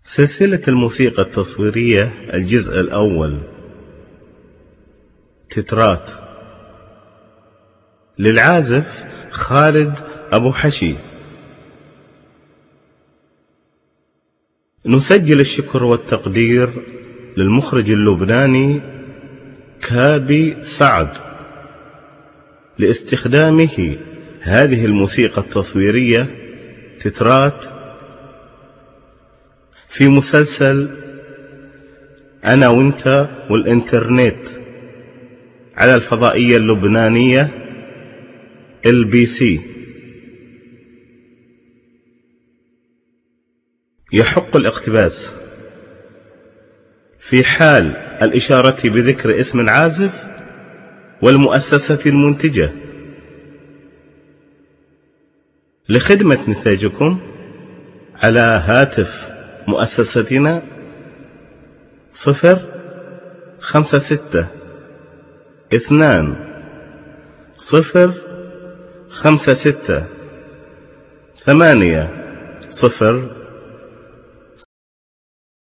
سلسلة الموسيقى التصويرية الجزء الأول. تترات للعازف خالد أبو حشي. نسجل الشكر والتقدير للمخرج اللبناني كابي سعد لاستخدامه هذه الموسيقى التصويرية تترات في مسلسل أنا وانت والإنترنت على الفضائية اللبنانية LBC. يحق الاقتباس في حال الإشارة بذكر اسم العازف والمؤسسة المنتجة. لخدمة نتائجكم على هاتف مؤسستنا 056-2-056-8-0